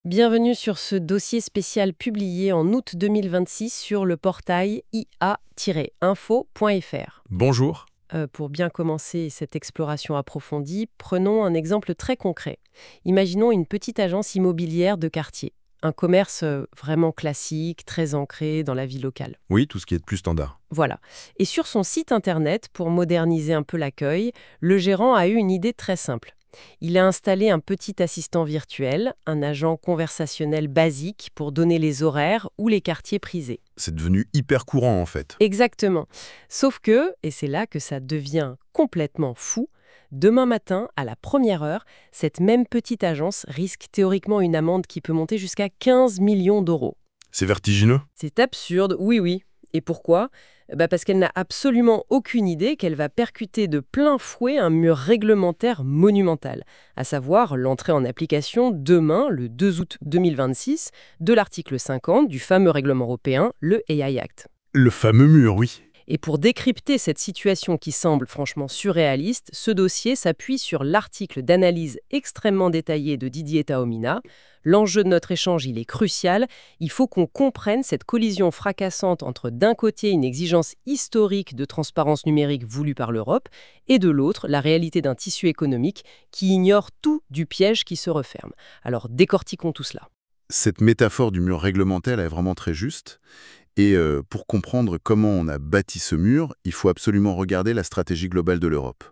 Bienvenue sur ce dossier spécial publié en août 2026 sur le portail ia-info.fr. Bonjour. Pour bien commencer cette exploration approfondie, prenons un exemple très concret. Imaginons une petite agence immobilière de quartier. Un commerce vraiment classique, très ancré dans la vie locale. Oui, tout ce qui est de plus standard. Voilà. Et sur son site internet, pour moderniser un peu l'accueil, le gérant a eu une idée très simple. Il a installé un petit assistant virtuel, un agent conversationnel basique pour donner les horaires ou les quartiers prisés. C'est devenu hyper courant en fait. Exactement. Sauf que, et c'est là que ça devient complètement fou, demain matin, à la première heure, cette même petite agence risque théoriquement une amende qui peut monter jusqu'à 15 millions d'euros. C'est vertigineux. C'est absurde, oui. Et pourquoi ? Parce qu'elle n'a absolument aucune idée qu'elle va percuter de plein fouet un mur réglementaire monumental, à savoir l'entrée en application demain, le 2 août 2026, de l'article 50 du fameux règlement européen, le AI Act. Le fameux mur, oui. Et pour décrypter cette situation qui semble franchement surréaliste, ce dossier s'appuie sur l'article d'analyse extrêmement détaillé de Didier Taomina. L'enjeu de notre échange, il est crucial. Il faut qu'on comprenne cette collision fracassante entre d'un côté une exigence historique de transparence numérique voulue par l'Europe et de l'autre la réalité d'un tissu économique qui ignore tout du piège qui se referme. Alors décortiquons tout cela. Cette métaphore du mur réglementaire est vraiment très juste. Et pour comprendre comment on a bâti ce mur, il faut absolument regarder la stratégie globale de l'Europe.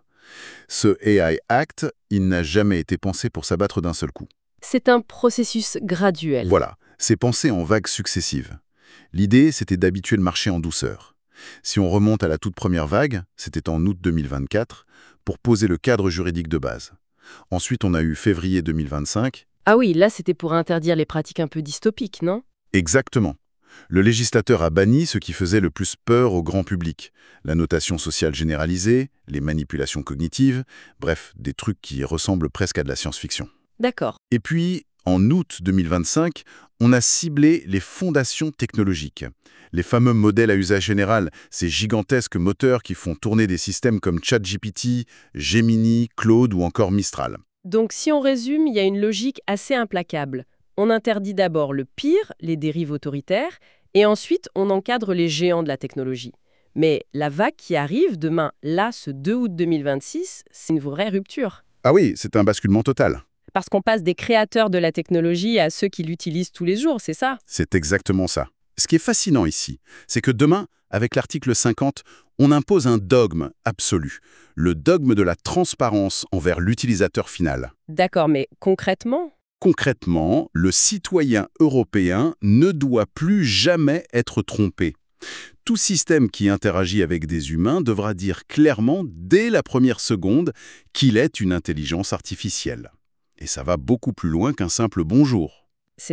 Ce AI Act, il n'a jamais été pensé pour s'abattre d'un seul coup. C'est un processus graduel. Voilà, c'est pensé en vagues successives. L'idée, c'était d'habituer le marché en douceur. Si on remonte à la toute première vague, c'était en août 2024, pour poser le cadre juridique de base. Ensuite, on a eu février 2025. Ah oui, là c'était pour interdire les pratiques un peu dystopiques, non ? Exactement. Le législateur a banni ce qui faisait le plus peur au grand public. La notation sociale généralisée, les manipulations cognitives, bref, des trucs qui ressemblent presque à de la science-fiction. D'accord. Et puis, en août 2025, on a ciblé les fondations technologiques. Les fameux modèles à usage général, ces gigantesques moteurs qui font tourner des systèmes comme ChatGPT, Gemini, Claude ou encore Mistral. Donc si on résume, il y a une logique assez implacable. On interdit d'abord le pire, les dérives autoritaires, et ensuite on encadre les géants de la technologie. Mais la vague qui arrive demain, là, ce 2 août 2026, c'est une vraie rupture. Ah oui, c'est un basculement total. Parce qu'on passe des créateurs de la technologie à ceux qui l'utilisent tous les jours, c'est ça ? C'est exactement ça. Ce qui est fascinant ici, c'est que demain, avec l'article 50, on impose un dogme absolu, le dogme de la transparence envers l'utilisateur final. D'accord, mais concrètement ? Concrètement, le citoyen européen ne doit plus jamais être trompé. Tout système qui interagit avec des humains devra dire clairement, dès la première seconde, qu'il est une intelligence artificielle. Et ça va beaucoup plus loin qu'un simple bonjour. C'est-à-dire ?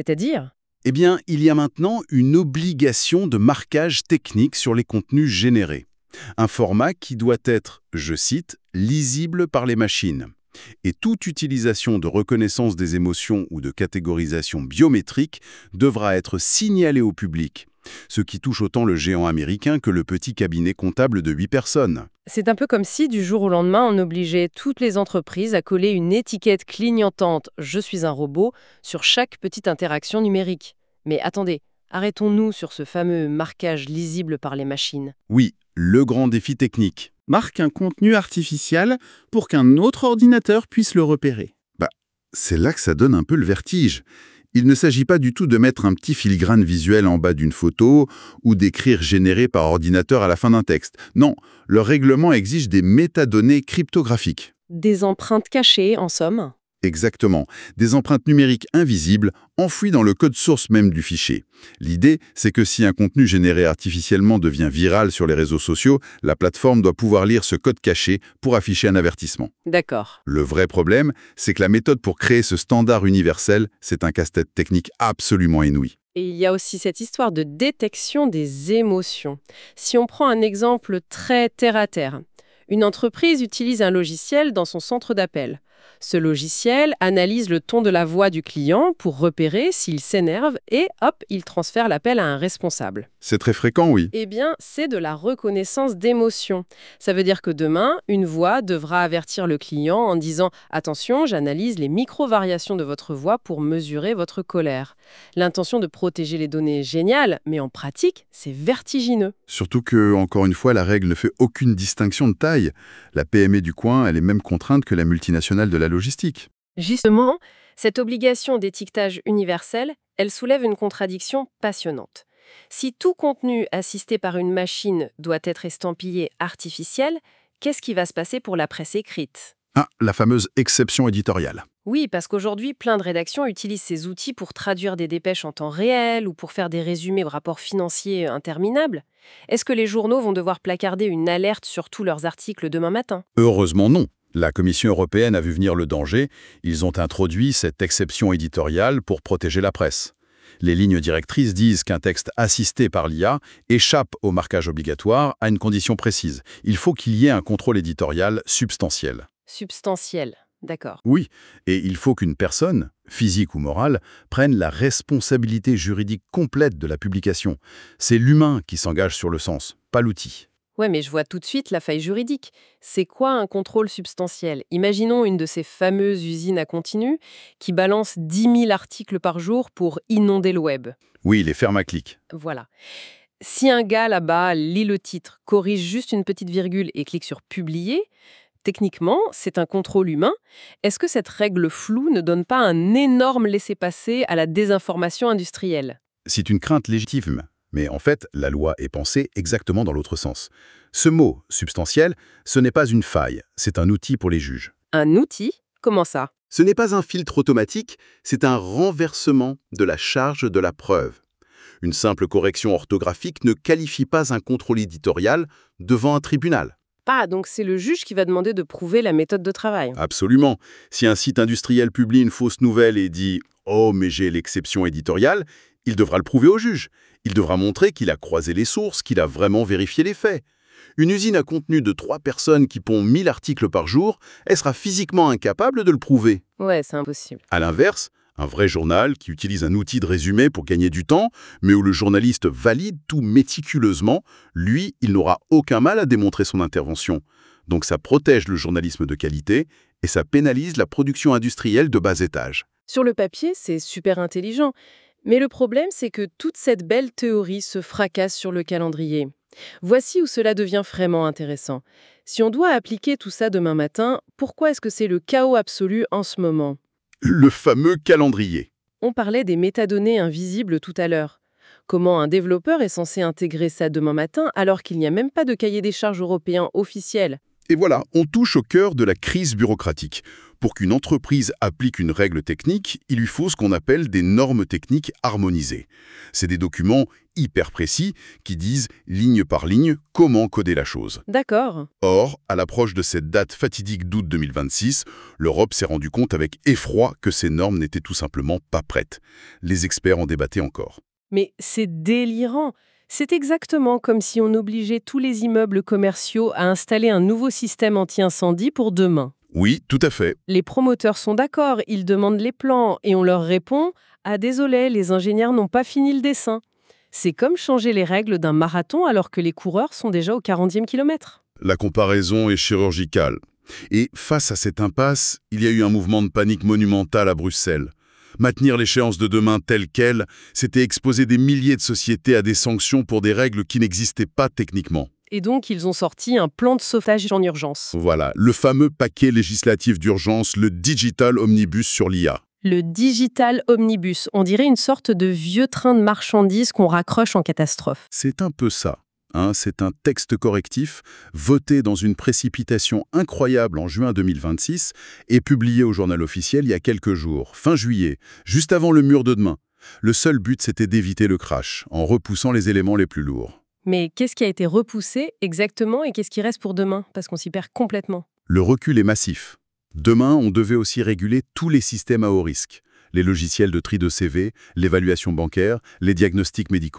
Eh bien, il y a maintenant une obligation de marquage technique sur les contenus générés. Un format qui doit être, je cite, « lisible par les machines ». Et toute utilisation de reconnaissance des émotions ou de catégorisation biométrique devra être signalée au public, ce qui touche autant le géant américain que le petit cabinet comptable de 8 personnes. C'est un peu comme si, du jour au lendemain, on obligeait toutes les entreprises à coller une étiquette clignotante « Je suis un robot » sur chaque petite interaction numérique. Mais attendez, arrêtons-nous sur ce fameux marquage lisible par les machines. Oui, le grand défi technique. Marque un contenu artificiel pour qu'un autre ordinateur puisse le repérer. C'est là que ça donne un peu le vertige. Il ne s'agit pas du tout de mettre un petit filigrane visuel en bas d'une photo ou d'écrire généré par ordinateur à la fin d'un texte. Non, le règlement exige des métadonnées cryptographiques. Des empreintes cachées, en somme. Exactement, des empreintes numériques invisibles enfouies dans le code source même du fichier. L'idée, c'est que si un contenu généré artificiellement devient viral sur les réseaux sociaux, la plateforme doit pouvoir lire ce code caché pour afficher un avertissement. D'accord. Le vrai problème, c'est que la méthode pour créer ce standard universel, c'est un casse-tête technique absolument inouï. Et il y a aussi cette histoire de détection des émotions. Si on prend un exemple très terre-à-terre, une entreprise utilise un logiciel dans son centre d'appel. Ce logiciel analyse le ton de la voix du client pour repérer s'il s'énerve et hop, il transfère l'appel à un responsable. C'est très fréquent, oui. Eh bien, c'est de la reconnaissance d'émotion. Ça veut dire que demain, une voix devra avertir le client en disant « Attention, j'analyse les micro-variations de votre voix pour mesurer votre colère ». L'intention de protéger les données est géniale, mais en pratique, c'est vertigineux. Surtout que, encore une fois, la règle ne fait aucune distinction de taille. La PME du coin, elle est même contrainte que la multinationale de la logistique. Justement, cette obligation d'étiquetage universel, elle soulève une contradiction passionnante. Si tout contenu assisté par une machine doit être estampillé artificiel, qu'est-ce qui va se passer pour la presse écrite ? Ah, la fameuse exception éditoriale. Oui, parce qu'aujourd'hui, plein de rédactions utilisent ces outils pour traduire des dépêches en temps réel ou pour faire des résumés de rapports financiers interminables. Est-ce que les journaux vont devoir placarder une alerte sur tous leurs articles demain matin ? Heureusement non. La Commission européenne a vu venir le danger. Ils ont introduit cette exception éditoriale pour protéger la presse. Les lignes directrices disent qu'un texte assisté par l'IA échappe au marquage obligatoire à une condition précise. Il faut qu'il y ait un contrôle éditorial substantiel. Substantiel, d'accord. Oui, et il faut qu'une personne, physique ou morale, prenne la responsabilité juridique complète de la publication. C'est l'humain qui s'engage sur le sens, pas l'outil. Ouais, mais je vois tout de suite la faille juridique. C'est quoi un contrôle substantiel ? Imaginons une de ces fameuses usines à continu qui balance 10 000 articles par jour pour inonder le web. Oui, les fermes à clic. Voilà. Si un gars là-bas lit le titre, corrige juste une petite virgule et clique sur « Publier », techniquement, c'est un contrôle humain. Est-ce que cette règle floue ne donne pas un énorme laissez-passer à la désinformation industrielle ? C'est une crainte légitime. Mais en fait, la loi est pensée exactement dans l'autre sens. Ce mot, substantiel, ce n'est pas une faille, c'est un outil pour les juges. Un outil ? Comment ça ? Ce n'est pas un filtre automatique, c'est un renversement de la charge de la preuve. Une simple correction orthographique ne qualifie pas un contrôle éditorial devant un tribunal. Donc c'est le juge qui va demander de prouver la méthode de travail. Absolument. Si un site industriel publie une fausse nouvelle et dit « Oh, mais j'ai l'exception éditoriale », il devra le prouver au juge. Il devra montrer qu'il a croisé les sources, qu'il a vraiment vérifié les faits. Une usine à contenu de 3 personnes qui pond 1000 articles par jour, elle sera physiquement incapable de le prouver. Ouais, c'est impossible. À l'inverse, un vrai journal qui utilise un outil de résumé pour gagner du temps, mais où le journaliste valide tout méticuleusement, lui, il n'aura aucun mal à démontrer son intervention. Donc ça protège le journalisme de qualité et ça pénalise la production industrielle de bas étage. Sur le papier, c'est super intelligent. Mais le problème, c'est que toute cette belle théorie se fracasse sur le calendrier. Voici où cela devient vraiment intéressant. Si on doit appliquer tout ça demain matin, pourquoi est-ce que c'est le chaos absolu en ce moment ? Le fameux calendrier. On parlait des métadonnées invisibles tout à l'heure. Comment un développeur est censé intégrer ça demain matin alors qu'il n'y a même pas de cahier des charges européen officiel ? Et voilà, on touche au cœur de la crise bureaucratique. Pour qu'une entreprise applique une règle technique, il lui faut ce qu'on appelle des normes techniques harmonisées. C'est des documents hyper précis qui disent, ligne par ligne, comment coder la chose. D'accord. Or, à l'approche de cette date fatidique d'août 2026, l'Europe s'est rendu compte avec effroi que ces normes n'étaient tout simplement pas prêtes. Les experts en débattaient encore. Mais c'est délirant. C'est exactement comme si on obligeait tous les immeubles commerciaux à installer un nouveau système anti-incendie pour demain. Oui, tout à fait. Les promoteurs sont d'accord, ils demandent les plans et on leur répond « Ah désolé, les ingénieurs n'ont pas fini le dessin ». C'est comme changer les règles d'un marathon alors que les coureurs sont déjà au 40e kilomètre. La comparaison est chirurgicale. Et face à cette impasse, il y a eu un mouvement de panique monumental à Bruxelles. Maintenir l'échéance de demain telle qu'elle, c'était exposer des milliers de sociétés à des sanctions pour des règles qui n'existaient pas techniquement. Et donc, ils ont sorti un plan de sauvetage en urgence. Voilà, le fameux paquet législatif d'urgence, le Digital Omnibus sur l'IA. Le Digital Omnibus, on dirait une sorte de vieux train de marchandises qu'on raccroche en catastrophe. C'est un peu ça. C'est un texte correctif voté dans une précipitation incroyable en juin 2026 et publié au journal officiel il y a quelques jours, fin juillet, juste avant le mur de demain. Le seul but, c'était d'éviter le crash, en repoussant les éléments les plus lourds. Mais qu'est-ce qui a été repoussé exactement et qu'est-ce qui reste pour demain ? Parce qu'on s'y perd complètement. Le recul est massif. Demain, on devait aussi réguler tous les systèmes à haut risque. Les logiciels de tri de CV, l'évaluation bancaire, les diagnostics médicaux.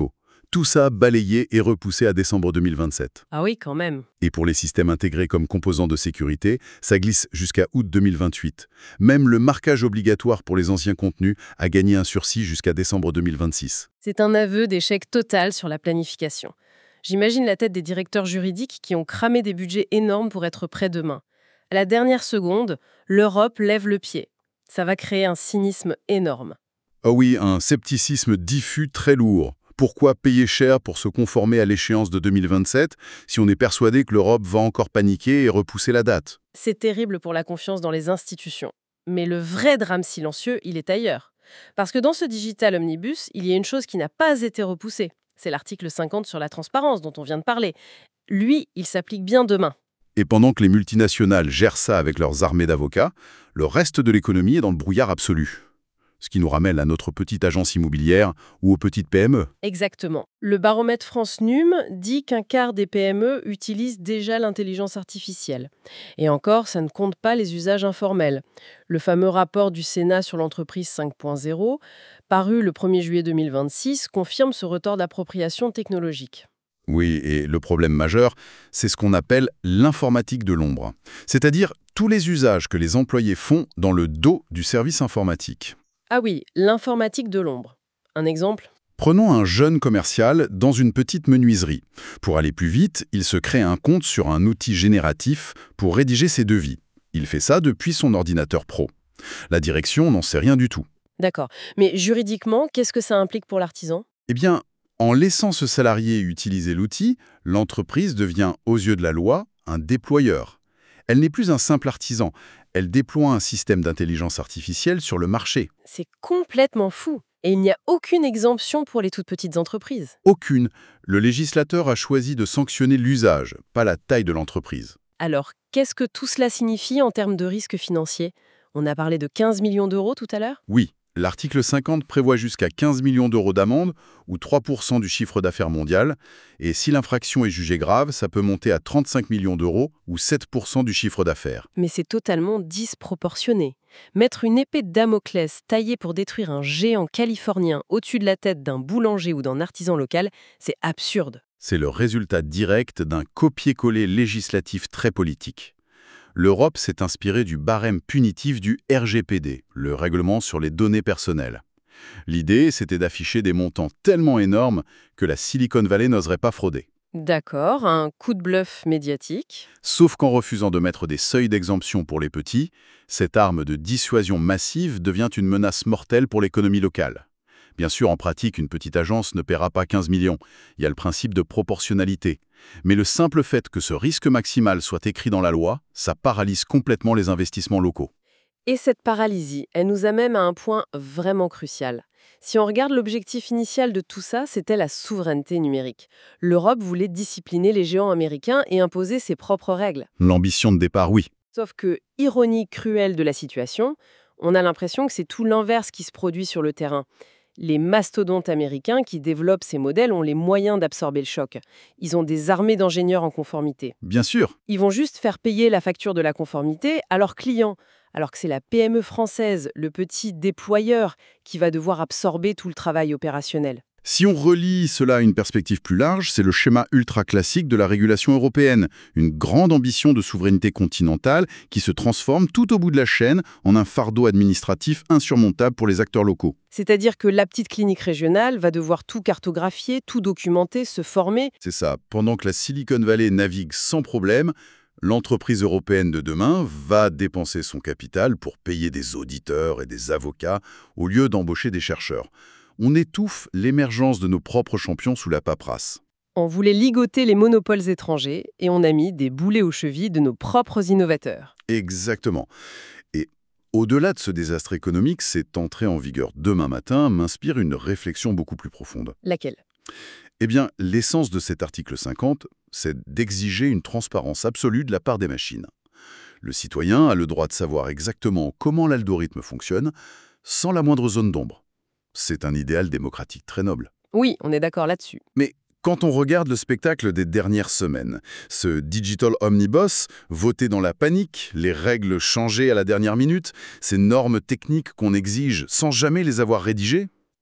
Tout ça balayé et repoussé à décembre 2027. Ah oui, quand même. Et pour les systèmes intégrés comme composants de sécurité, ça glisse jusqu'à août 2028. Même le marquage obligatoire pour les anciens contenus a gagné un sursis jusqu'à décembre 2026. C'est un aveu d'échec total sur la planification. J'imagine la tête des directeurs juridiques qui ont cramé des budgets énormes pour être prêts demain. À la dernière seconde, l'Europe lève le pied. Ça va créer un cynisme énorme. Ah oui, un scepticisme diffus très lourd. Pourquoi payer cher pour se conformer à l'échéance de 2027 si on est persuadé que l'Europe va encore paniquer et repousser la date? C'est terrible pour la confiance dans les institutions. Mais le vrai drame silencieux, il est ailleurs. Parce que dans ce digital omnibus, il y a une chose qui n'a pas été repoussée. C'est l'article 50 sur la transparence dont on vient de parler. Lui, il s'applique bien demain. Et pendant que les multinationales gèrent ça avec leurs armées d'avocats, le reste de l'économie est dans le brouillard absolu. Ce qui nous ramène à notre petite agence immobilière ou aux petites PME. Exactement. Le baromètre France Num dit qu'un quart des PME utilisent déjà l'intelligence artificielle. Et encore, ça ne compte pas les usages informels. Le fameux rapport du Sénat sur l'entreprise 5.0, paru le 1er juillet 2026, confirme ce retard d'appropriation technologique. Oui, et le problème majeur, c'est ce qu'on appelle l'informatique de l'ombre. C'est-à-dire tous les usages que les employés font dans le dos du service informatique. Ah oui, l'informatique de l'ombre. Un exemple ? Prenons un jeune commercial dans une petite menuiserie. Pour aller plus vite, il se crée un compte sur un outil génératif pour rédiger ses devis. Il fait ça depuis son ordinateur pro. La direction n'en sait rien du tout. D'accord. Mais juridiquement, qu'est-ce que ça implique pour l'artisan ? Eh bien, en laissant ce salarié utiliser l'outil, l'entreprise devient, aux yeux de la loi, un déployeur. Elle n'est plus un simple artisan. Elle déploie un système d'intelligence artificielle sur le marché. C'est complètement fou. Et il n'y a aucune exemption pour les toutes petites entreprises. Aucune. Le législateur a choisi de sanctionner l'usage, pas la taille de l'entreprise. Alors, qu'est-ce que tout cela signifie en termes de risques financiers ? On a parlé de 15 millions d'euros tout à l'heure ? Oui, l'article 50 prévoit jusqu'à 15 millions d'euros d'amende ou 3% du chiffre d'affaires mondial. Et si l'infraction est jugée grave, ça peut monter à 35 millions d'euros ou 7% du chiffre d'affaires. Mais c'est totalement disproportionné. Mettre une épée de Damoclès taillée pour détruire un géant californien au-dessus de la tête d'un boulanger ou d'un artisan local, c'est absurde. C'est le résultat direct d'un copier-coller législatif très politique. L'Europe s'est inspirée du barème punitif du RGPD, le règlement sur les données personnelles. L'idée, c'était d'afficher des montants tellement énormes que la Silicon Valley n'oserait pas frauder. D'accord, un coup de bluff médiatique. Sauf qu'en refusant de mettre des seuils d'exemption pour les petits, cette arme de dissuasion massive devient une menace mortelle pour l'économie locale. Bien sûr, en pratique, une petite agence ne paiera pas 15 millions. Il y a le principe de proportionnalité. Mais le simple fait que ce risque maximal soit écrit dans la loi, ça paralyse complètement les investissements locaux. Et cette paralysie, elle nous amène à un point vraiment crucial. Si on regarde l'objectif initial de tout ça, c'était la souveraineté numérique. L'Europe voulait discipliner les géants américains et imposer ses propres règles. L'ambition de départ, oui. Sauf que, ironie cruelle de la situation, on a l'impression que c'est tout l'inverse qui se produit sur le terrain. Les mastodontes américains qui développent ces modèles ont les moyens d'absorber le choc. Ils ont des armées d'ingénieurs en conformité. Bien sûr. Ils vont juste faire payer la facture de la conformité à leurs clients, alors que c'est la PME française, le petit déployeur, qui va devoir absorber tout le travail opérationnel. Si on relie cela à une perspective plus large, c'est le schéma ultra classique de la régulation européenne, une grande ambition de souveraineté continentale qui se transforme tout au bout de la chaîne en un fardeau administratif insurmontable pour les acteurs locaux. C'est-à-dire que la petite clinique régionale va devoir tout cartographier, tout documenter, se former. C'est ça, pendant que la Silicon Valley navigue sans problème, l'entreprise européenne de demain va dépenser son capital pour payer des auditeurs et des avocats au lieu d'embaucher des chercheurs. On étouffe l'émergence de nos propres champions sous la paperasse. On voulait ligoter les monopoles étrangers et on a mis des boulets aux chevilles de nos propres innovateurs. Exactement. Et au-delà de ce désastre économique, cette entrée en vigueur demain matin m'inspire une réflexion beaucoup plus profonde. Laquelle ? Eh bien, l'essence de cet article 50, c'est d'exiger une transparence absolue de la part des machines. Le citoyen a le droit de savoir exactement comment l'algorithme fonctionne, sans la moindre zone d'ombre. C'est un idéal démocratique très noble. Oui, on est d'accord là-dessus. Mais quand on regarde le spectacle des dernières semaines, ce Digital Omnibus, voté dans la panique, les règles changées à la dernière minute, ces normes techniques qu'on exige sans jamais les avoir rédigées,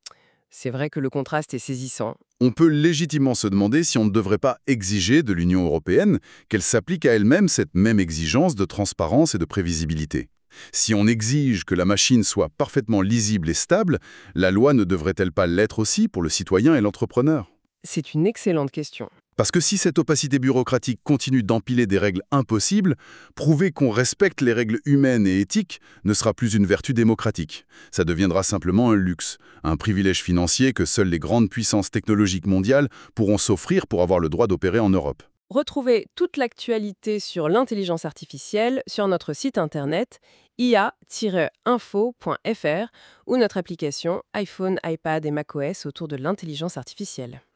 C'est vrai que le contraste est saisissant. On peut légitimement se demander si on ne devrait pas exiger de l'Union européenne qu'elle s'applique à elle-même cette même exigence de transparence et de prévisibilité. Si on exige que la machine soit parfaitement lisible et stable, la loi ne devrait-elle pas l'être aussi pour le citoyen et l'entrepreneur? C'est une excellente question. Parce que si cette opacité bureaucratique continue d'empiler des règles impossibles, prouver qu'on respecte les règles humaines et éthiques ne sera plus une vertu démocratique. Ça deviendra simplement un luxe, un privilège financier que seules les grandes puissances technologiques mondiales pourront s'offrir pour avoir le droit d'opérer en Europe. Retrouvez toute l'actualité sur l'intelligence artificielle sur notre site internet ia-info.fr ou notre application iPhone, iPad et macOS autour de l'intelligence artificielle.